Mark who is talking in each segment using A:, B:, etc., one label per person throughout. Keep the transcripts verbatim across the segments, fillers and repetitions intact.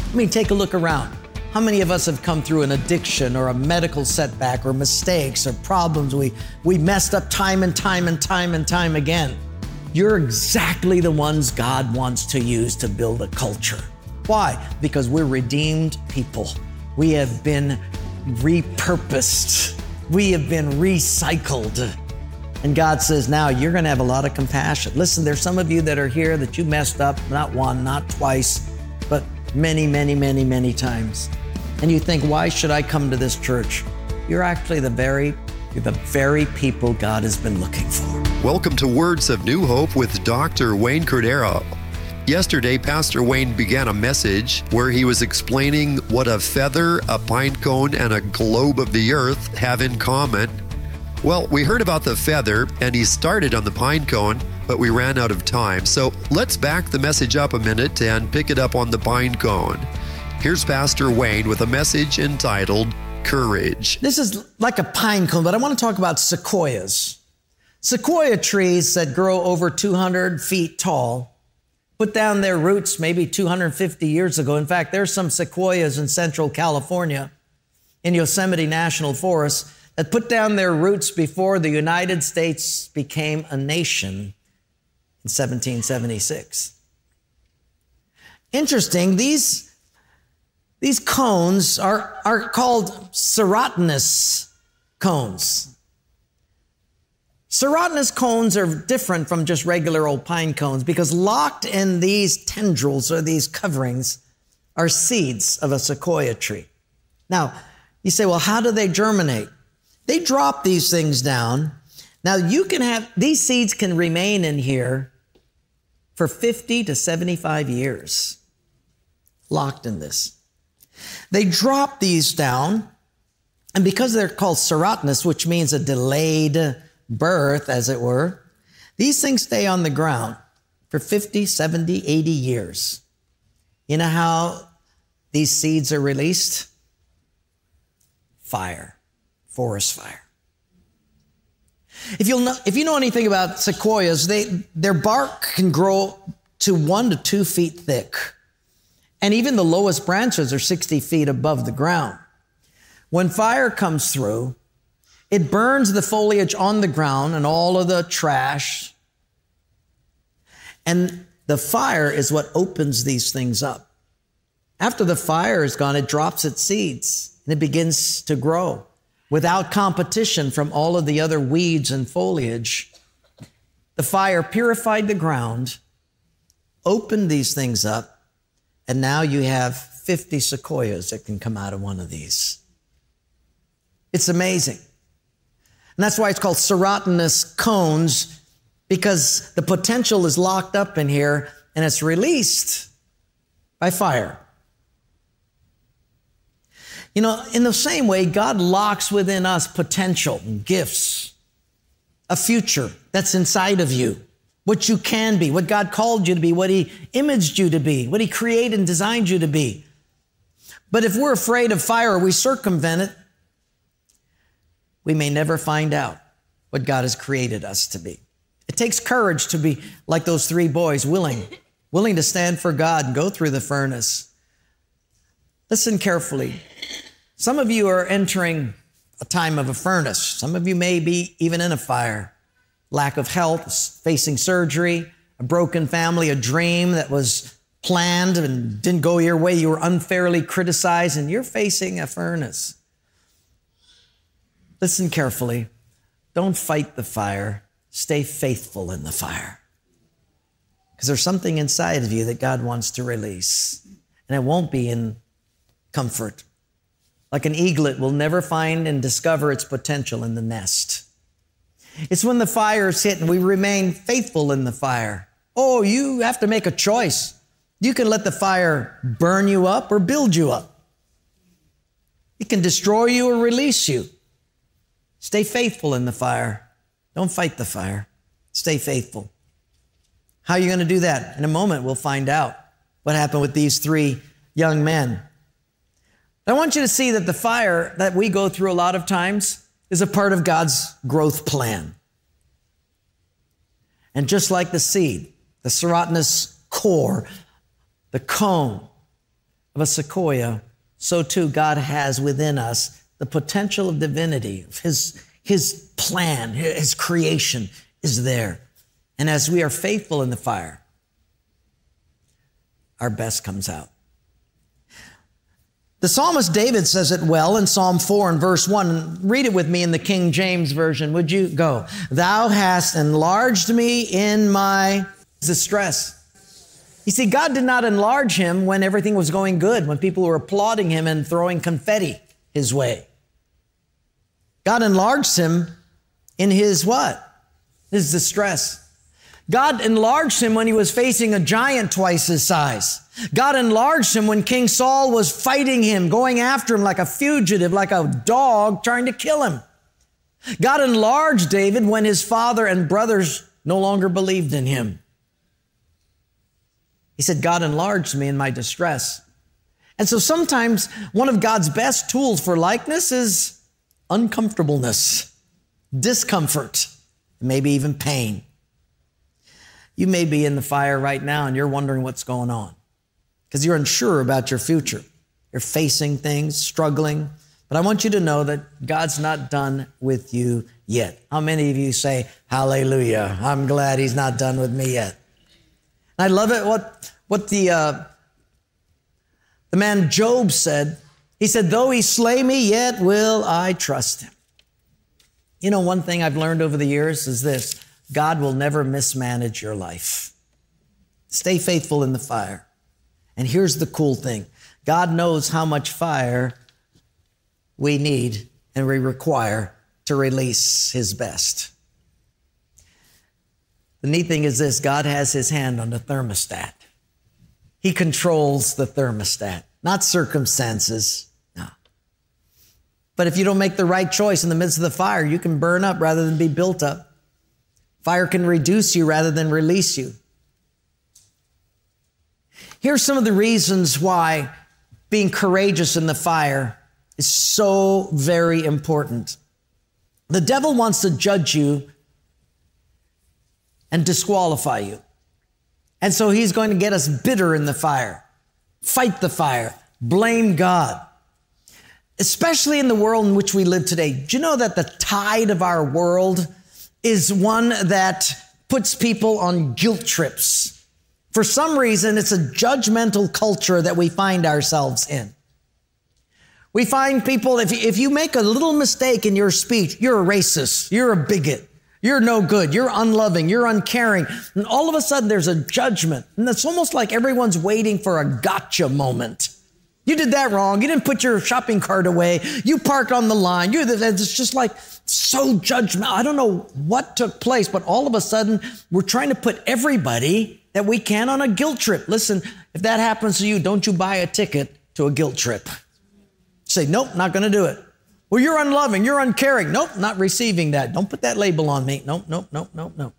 A: I mean, take a look around. How many of us have come through an addiction or a medical setback or mistakes or problems we, we messed up time and time and time and time again? You're exactly the ones God wants to use to build a culture. Why? Because we're redeemed people. We have been repurposed. We have been recycled. And God says, now you're going to have a lot of compassion. Listen, there's some of you that are here that you messed up, not one, not twice, but many, many, many, many times. And you think, why should I come to this church? You're actually the very, you're the very people God has been looking for.
B: Welcome to Words of New Hope with Doctor Wayne Cordeiro. Yesterday, Pastor Wayne began a message where he was explaining what a feather, a pine cone, and a globe of the earth have in common. Well, we heard about the feather, and he started on the pine cone, but we ran out of time. So let's back the message up a minute and pick it up on the pine cone. Here's Pastor Wayne with a message entitled Courage.
A: This is like a pine cone, but I want to talk about sequoias. Sequoia trees that grow over two hundred feet tall put down their roots maybe two hundred fifty years ago. In fact, there's some sequoias in Central California in Yosemite National Forest that put down their roots before the United States became a nation in seventeen seventy-six. Interesting, these, these cones are, are called serotinous cones. Serotinous cones are different from just regular old pine cones because locked in these tendrils or these coverings are seeds of a sequoia tree. Now, you say, well, how do they germinate? They drop these things down. Now, you can have, these seeds can remain in here for fifty to seventy-five years, locked in this. They drop these down, and because they're called serotinous, which means a delayed birth, as it were, these things stay on the ground for fifty, seventy, eighty years. You know how these seeds are released? Fire, forest fire. If you'll know, if you know anything about sequoias, they, their bark can grow to one to two feet thick. And even the lowest branches are sixty feet above the ground. When fire comes through, it burns the foliage on the ground and all of the trash. And the fire is what opens these things up. After the fire is gone, it drops its seeds and it begins to grow without competition from all of the other weeds and foliage. The fire purified the ground, opened these things up, and now you have fifty sequoias that can come out of one of these. It's amazing. And that's why it's called serotinous cones, because the potential is locked up in here and it's released by fire. You know, in the same way, God locks within us potential, gifts, a future that's inside of you, what you can be, what God called you to be, what He imaged you to be, what He created and designed you to be. But if we're afraid of fire or we circumvent it, we may never find out what God has created us to be. It takes courage to be like those three boys, willing, willing to stand for God and go through the furnace. Listen carefully. Some of you are entering a time of a furnace. Some of you may be even in a fire. Lack of health, facing surgery, a broken family, a dream that was planned and didn't go your way. You were unfairly criticized and you're facing a furnace. Listen carefully. Don't fight the fire. Stay faithful in the fire. Because there's something inside of you that God wants to release. And it won't be in comfort. Like an eaglet will never find and discover its potential in the nest. It's when the fire is hit and we remain faithful in the fire. Oh, you have to make a choice. You can let the fire burn you up or build you up. It can destroy you or release you. Stay faithful in the fire. Don't fight the fire. Stay faithful. How are you going to do that? In a moment, we'll find out what happened with these three young men. I want you to see that the fire that we go through a lot of times is a part of God's growth plan. And just like the seed, the serotinous core, the cone, of a sequoia, so too God has within us the potential of divinity. His, his plan, his creation is there. And as we are faithful in the fire, our best comes out. The psalmist David says it well in Psalm four and verse one. Read it with me in the King James Version. Would you go? Thou hast enlarged me in my distress. You see, God did not enlarge him when everything was going good, when people were applauding him and throwing confetti his way. God enlarged him in his what? His distress. God enlarged him when he was facing a giant twice his size. God enlarged him when King Saul was fighting him, going after him like a fugitive, like a dog trying to kill him. God enlarged David when his father and brothers no longer believed in him. He said, God enlarged me in my distress. And so sometimes one of God's best tools for likeness is uncomfortableness, discomfort, maybe even pain. You may be in the fire right now and you're wondering what's going on because you're unsure about your future. You're facing things, struggling. But I want you to know that God's not done with you yet. How many of you say, hallelujah, I'm glad he's not done with me yet? I love it what, what the, uh, the man Job said. He said, though he slay me, yet will I trust him. You know, one thing I've learned over the years is this: God will never mismanage your life. Stay faithful in the fire. And here's the cool thing. God knows how much fire we need and we require to release his best. The neat thing is this: God has his hand on the thermostat. He controls the thermostat, not circumstances. No. But if you don't make the right choice in the midst of the fire, you can burn up rather than be built up. Fire can reduce you rather than release you. Here's some of the reasons why being courageous in the fire is so very important. The devil wants to judge you and disqualify you. And so he's going to get us bitter in the fire, fight the fire, blame God. Especially in the world in which we live today. Do you know that the tide of our world is one that puts people on guilt trips? For some reason, it's a judgmental culture that we find ourselves in. We find people, if you, if you make a little mistake in your speech, you're a racist, you're a bigot, you're no good, you're unloving, you're uncaring. And all of a sudden there's a judgment. And it's almost like everyone's waiting for a gotcha moment. You did that wrong. You didn't put your shopping cart away. You parked on the line. You're the, it's just like so judgmental. I don't know what took place, but all of a sudden we're trying to put everybody that we can on a guilt trip. Listen, if that happens to you, don't you buy a ticket to a guilt trip. Say, nope, not going to do it. Well, you're unloving, you're uncaring. Nope, not receiving that. Don't put that label on me. Nope, nope, nope, nope, nope.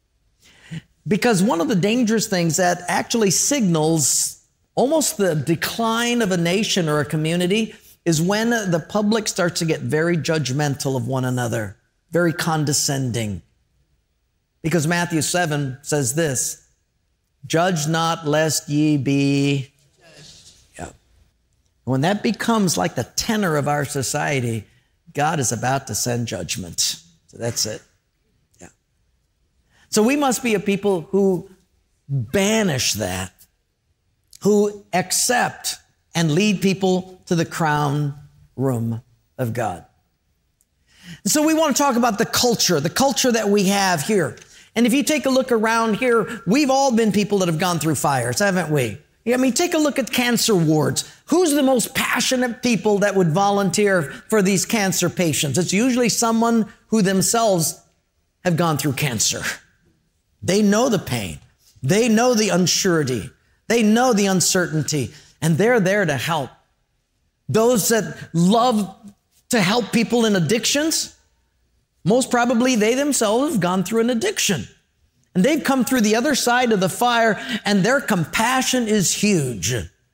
A: Because one of the dangerous things that actually signals almost the decline of a nation or a community is when the public starts to get very judgmental of one another, very condescending. Because Matthew seven says this: judge not lest ye be judged. Yeah. When that becomes like the tenor of our society, God is about to send judgment. So that's it. Yeah. So we must be a people who banish that, who accept and lead people to the crown room of God. And so we want to talk about the culture, the culture that we have here. And if you take a look around here, we've all been people that have gone through fires, haven't we? I mean, take a look at cancer wards. Who's the most passionate people that would volunteer for these cancer patients? It's usually someone who themselves have gone through cancer. They know the pain. They know the unsurety. They know the uncertainty, and they're there to help. Those that love to help people in addictions, most probably they themselves have gone through an addiction. And they've come through the other side of the fire, and their compassion is huge.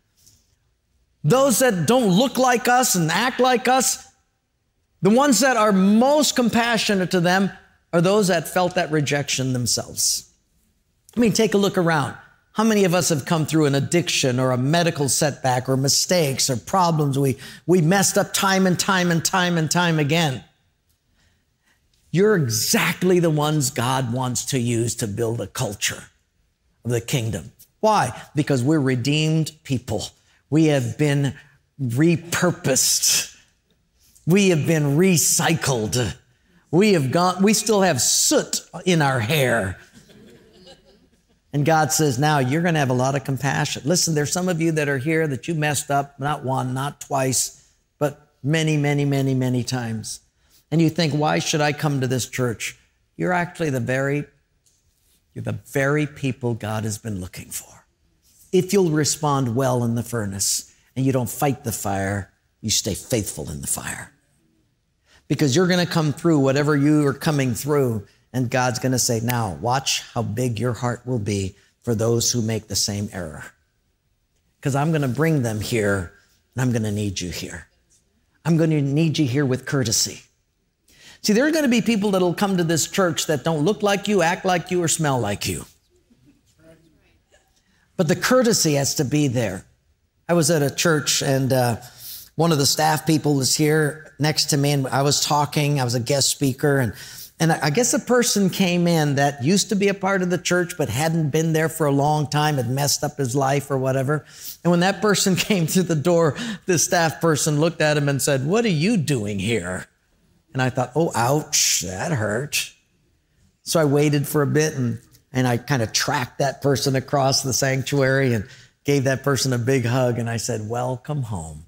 A: Those that don't look like us and act like us, the ones that are most compassionate to them are those that felt that rejection themselves. I mean, take a look around. How many of us have come through an addiction or a medical setback or mistakes or problems we, we messed up time and time and time and time again? You're exactly the ones God wants to use to build a culture of the kingdom. Why? Because we're redeemed people. We have been repurposed. We have been recycled. We have gone, we still have soot in our hair. And God says, now you're going to have a lot of compassion. Listen, there's some of you that are here that you messed up, not one, not twice, but many, many, many, many times. And you think, why should I come to this church? You're actually the very, you're the very people God has been looking for. If you'll respond well in the furnace and you don't fight the fire, you stay faithful in the fire. Because you're going to come through whatever you are coming through, and God's going to say, now watch how big your heart will be for those who make the same error. Because I'm going to bring them here, and I'm going to need you here. I'm going to need you here with courtesy. See, there are going to be people that will come to this church that don't look like you, act like you, or smell like you. But the courtesy has to be there. I was at a church, and uh, one of the staff people was here next to me, and I was talking. I was a guest speaker, and And I guess a person came in that used to be a part of the church but hadn't been there for a long time, had messed up his life or whatever. And when that person came through the door, the staff person looked at him and said, "What are you doing here?" And I thought, oh, ouch, that hurt. So I waited for a bit, and, and I kind of tracked that person across the sanctuary and gave that person a big hug. And I said, welcome home.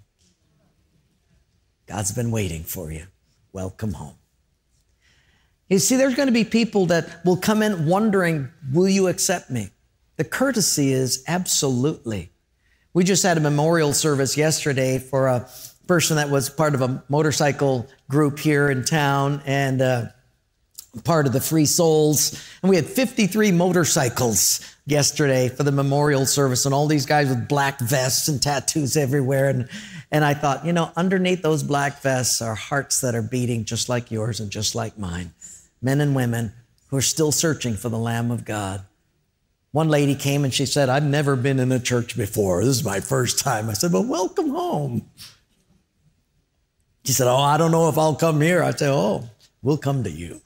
A: God's been waiting for you. Welcome home. You see, there's going to be people that will come in wondering, will you accept me? The courtesy is absolutely. We just had a memorial service yesterday for a person that was part of a motorcycle group here in town and uh, part of the Free Souls. And we had fifty-three motorcycles yesterday for the memorial service, and all these guys with black vests and tattoos everywhere. And, and I thought, you know, underneath those black vests are hearts that are beating just like yours and just like mine. Men and women who are still searching for the Lamb of God. One lady came and she said, I've never been in a church before. This is my first time. I said, well, welcome home. She said, oh, I don't know if I'll come here. I said, oh, we'll come to you.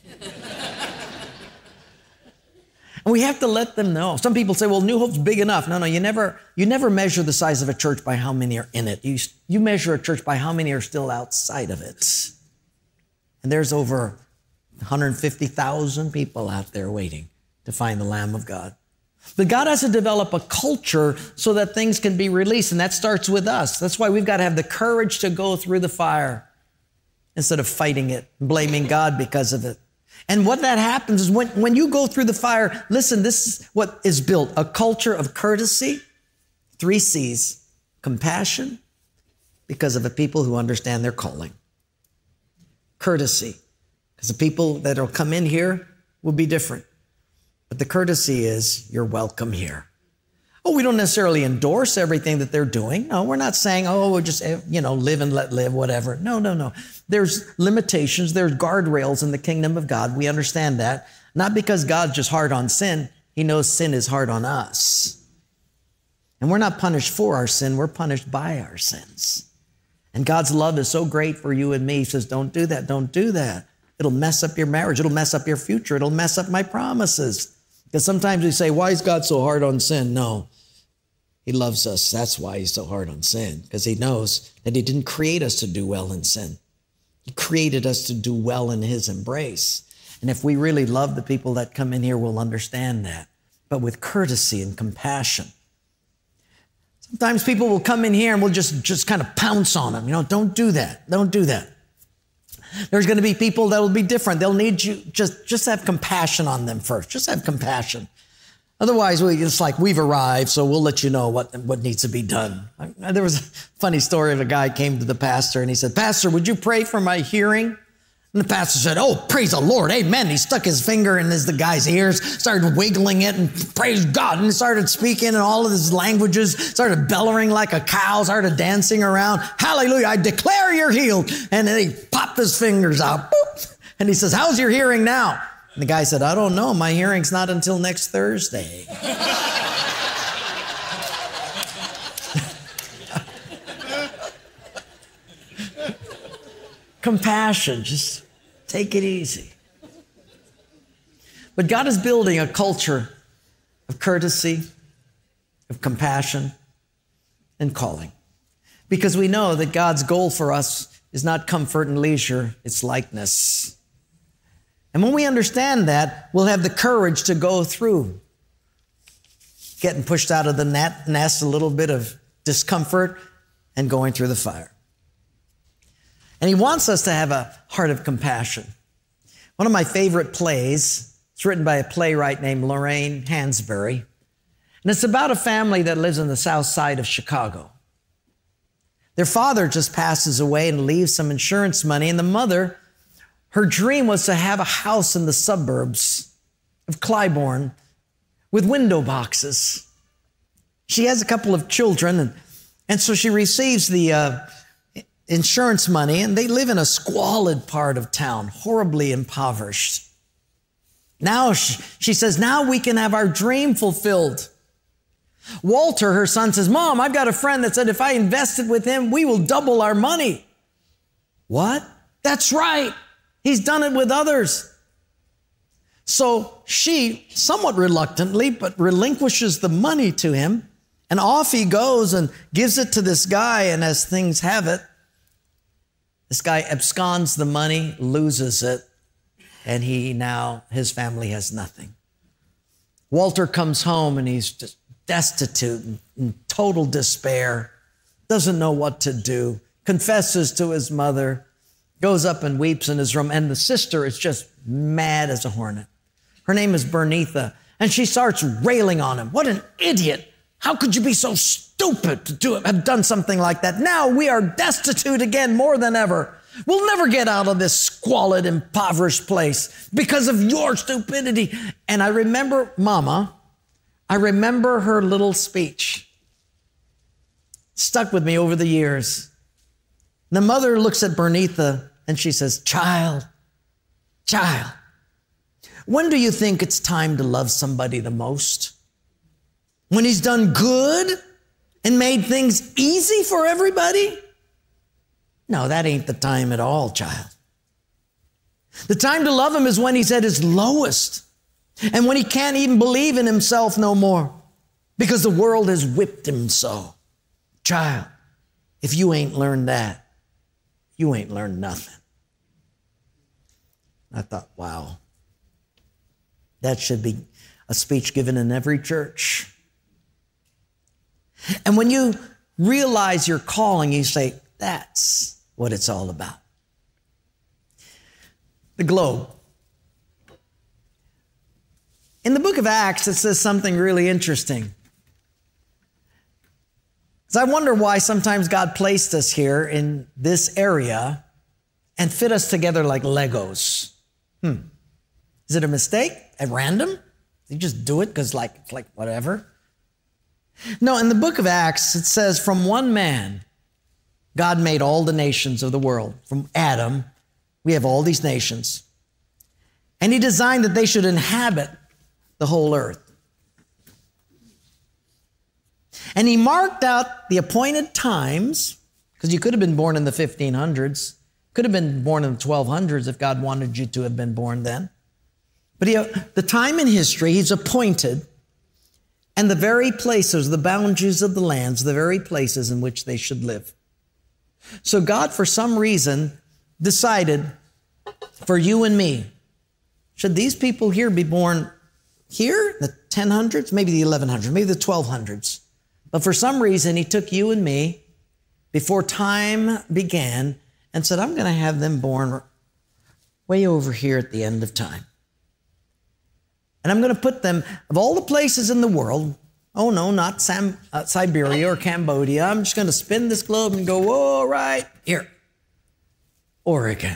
A: And we have to let them know. Some people say, well, New Hope's big enough. No, no, you never, you never measure the size of a church by how many are in it. You, you measure a church by how many are still outside of it. And there's over one hundred fifty thousand people out there waiting to find the Lamb of God. But God has to develop a culture so that things can be released, and that starts with us. That's why we've got to have the courage to go through the fire instead of fighting it, blaming God because of it. And what that happens is when, when you go through the fire, listen, this is what is built, a culture of courtesy, three C's, compassion, because of the people who understand their calling. Courtesy, because the people that will come in here will be different. But the courtesy is, you're welcome here. Oh, we don't necessarily endorse everything that they're doing. No, we're not saying, oh, we'll just, you know, live and let live, whatever. No, no, no. There's limitations. There's guardrails in the kingdom of God. We understand that. Not because God's just hard on sin. He knows sin is hard on us. And we're not punished for our sin. We're punished by our sins. And God's love is so great for you and me. He says, don't do that. Don't do that. It'll mess up your marriage. It'll mess up your future. It'll mess up my promises. Because sometimes we say, why is God so hard on sin? No, he loves us. That's why he's so hard on sin, because he knows that he didn't create us to do well in sin. He created us to do well in his embrace. And if we really love the people that come in here, we'll understand that, but with courtesy and compassion. Sometimes people will come in here and we'll just, just kind of pounce on them. You know, don't do that. Don't do that. There's going to be people that will be different. They'll need you, just, just have compassion on them first. Just have compassion. Otherwise, we, it's like, we've arrived, so we'll let you know what, what needs to be done. I, there was a funny story of a guy came to the pastor and he said, Pastor, would you pray for my hearing? And the pastor said, oh, praise the Lord, amen. He stuck his finger in his, the guy's ears, started wiggling it, and praise God, and started speaking in all of his languages, started bellowing like a cow, started dancing around. Hallelujah, I declare you're healed. And then he popped his fingers out, boop, and he says, how's your hearing now? And the guy said, I don't know, my hearing's not until next Thursday. compassion. Just take it easy. But God is building a culture of courtesy, of compassion, and calling. Because we know that God's goal for us is not comfort and leisure, it's likeness. And when we understand that, we'll have the courage to go through getting pushed out of the net, nest, a little bit of discomfort, and going through the fire. And he wants us to have a heart of compassion. One of my favorite plays, it's written by a playwright named Lorraine Hansberry, and it's about a family that lives on the south side of Chicago. Their father just passes away and leaves some insurance money, and the mother, her dream was to have a house in the suburbs of Clybourne with window boxes. She has a couple of children, and, and so she receives the uh, insurance money, and they live in a squalid part of town, horribly impoverished. Now, she, she says, now we can have our dream fulfilled. Walter, her son, says, Mom, I've got a friend that said if I invested with him, we will double our money. What? That's right. He's done it with others. So she, somewhat reluctantly, but relinquishes the money to him, and off he goes and gives it to this guy, and as things have it, this guy absconds the money, loses it, and he now, his family has nothing. Walter comes home, and he's just destitute and in total despair, doesn't know what to do, confesses to his mother, goes up and weeps in his room, and the sister is just mad as a hornet. Her name is Bernitha, and she starts railing on him. What an idiot. How could you be so stupid to do, have done something like that? Now we are destitute again more than ever. We'll never get out of this squalid, impoverished place because of your stupidity. And I remember Mama, I remember her little speech. Stuck with me over the years. The mother looks at Bernitha and she says, Child, child, when do you think it's time to love somebody the most? When he's done good and made things easy for everybody? No, that ain't the time at all, child. The time to love him is when he's at his lowest and when he can't even believe in himself no more because the world has whipped him so. Child, if you ain't learned that, you ain't learned nothing. I thought, wow, that should be a speech given in every church. And when you realize your calling, you say, that's what it's all about. The globe. In the book of Acts, it says something really interesting. Because I wonder why sometimes God placed us here in this area and fit us together like Legos. Hmm. Is it a mistake? At random? You just do it because like, it's like whatever? No, in the book of Acts, it says, from one man, God made all the nations of the world. From Adam, we have all these nations. And he designed that they should inhabit the whole earth. And he marked out the appointed times, because you could have been born in the fifteen hundreds, could have been born in the twelve hundreds if God wanted you to have been born then. But he, the time in history, he's appointed, and the very places, the boundaries of the lands, the very places in which they should live. So God, for some reason, decided for you and me, should these people here be born here, the ten hundreds, maybe the eleven hundreds, maybe the twelve hundreds. But for some reason, he took you and me before time began and said, I'm going to have them born way over here at the end of time. And I'm going to put them, of all the places in the world, oh no, not Sam, uh, Siberia or Cambodia, I'm just going to spin this globe and go, whoa, right here, Oregon.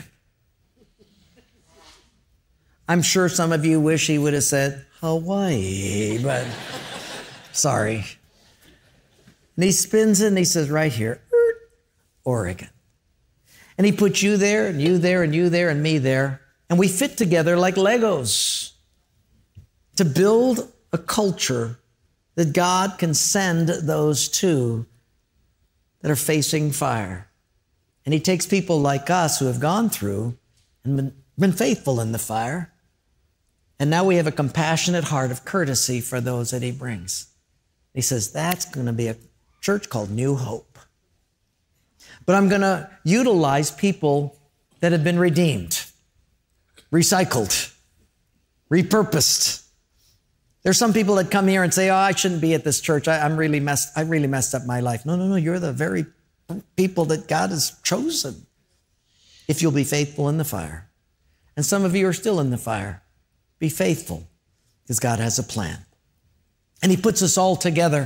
A: I'm sure some of you wish he would have said Hawaii, but sorry. And he spins it and he says, right here, Oregon. And he puts you there and you there and you there and me there. And we fit together like Legos to build a culture that God can send those to that are facing fire And he takes people like us who have gone through and been, been faithful in the fire. And now we have a compassionate heart of courtesy for those that he brings. He says, that's going to be a church called New Hope. But I'm going to utilize people that have been redeemed, recycled, repurposed. There's some people that come here and say, oh, I shouldn't be at this church. I, I'm really messed, I really messed up my life. No, no, no. You're the very people that God has chosen if you'll be faithful in the fire. And some of you are still in the fire. Be faithful because God has a plan. And he puts us all together.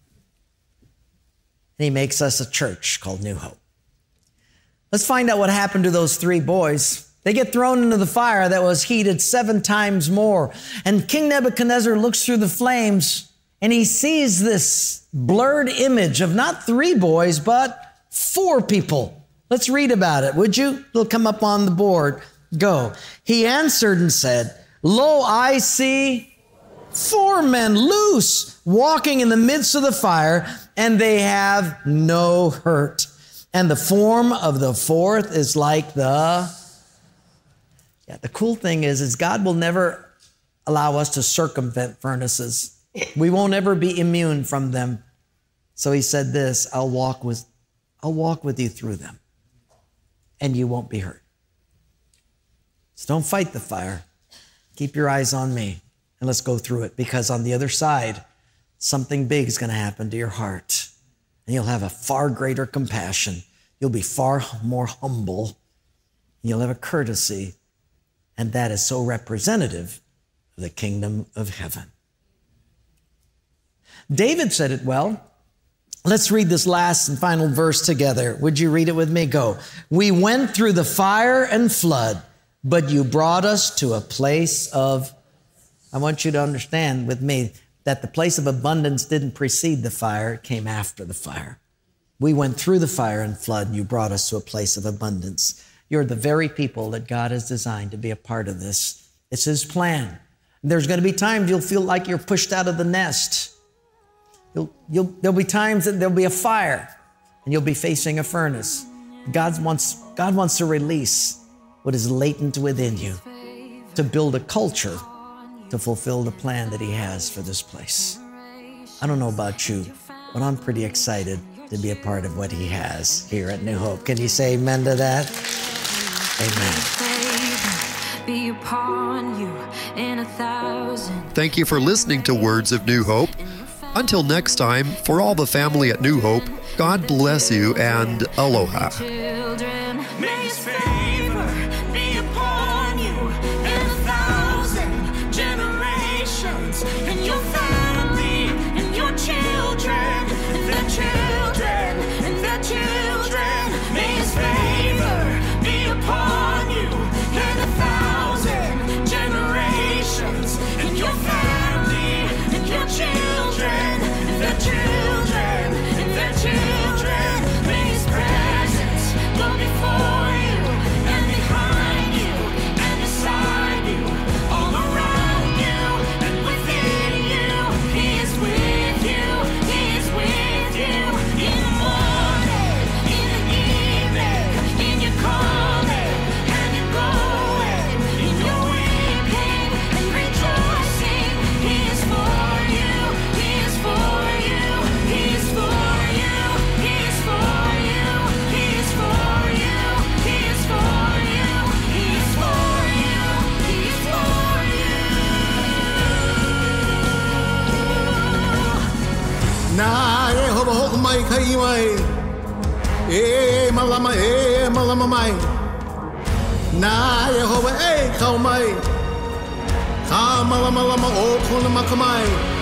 A: And he makes us a church called New Hope. Let's find out what happened to those three boys. They get thrown into the fire that was heated seven times more. And King Nebuchadnezzar looks through the flames and he sees this blurred image of not three boys, but four people. Let's read about it, would you? It'll come up on the board. Go. He answered and said, lo, I see four men loose, walking in the midst of the fire, and they have no hurt. And the form of the fourth is like the... Yeah, the cool thing is, is God will never allow us to circumvent furnaces. We won't ever be immune from them. So he said this, I'll walk with, I'll walk with you through them, and you won't be hurt. So don't fight the fire. Keep your eyes on me, and let's go through it, because on the other side, something big is going to happen to your heart, and you'll have a far greater compassion. You'll be far more humble, and you'll have a courtesy, and that is so representative of the kingdom of heaven. David said it well. Let's read this last and final verse together. Would you read it with me? Go. We went through the fire and flood, but you brought us to a place of... I want you to understand with me that the place of abundance didn't precede the fire, it came after the fire. We went through the fire and flood, and you brought us to a place of abundance. You're the very people that God has designed to be a part of this. It's his plan. There's going to be times you'll feel like you're pushed out of the nest. You'll, you'll, there'll be times that there'll be a fire, and you'll be facing a furnace. God wants, God wants to release what is latent within you to build a culture to fulfill the plan that he has for this place. I don't know about you, but I'm pretty excited to be a part of what he has here at New Hope. Can you say amen to that? Amen.
B: Be upon you in a thousand. Thank you for listening to Words of New Hope. Until next time, for all the family at New Hope, God bless you and aloha. Mai kai mai e malama e malama mai na Yehova e kau mai ka malama malama o kona makamai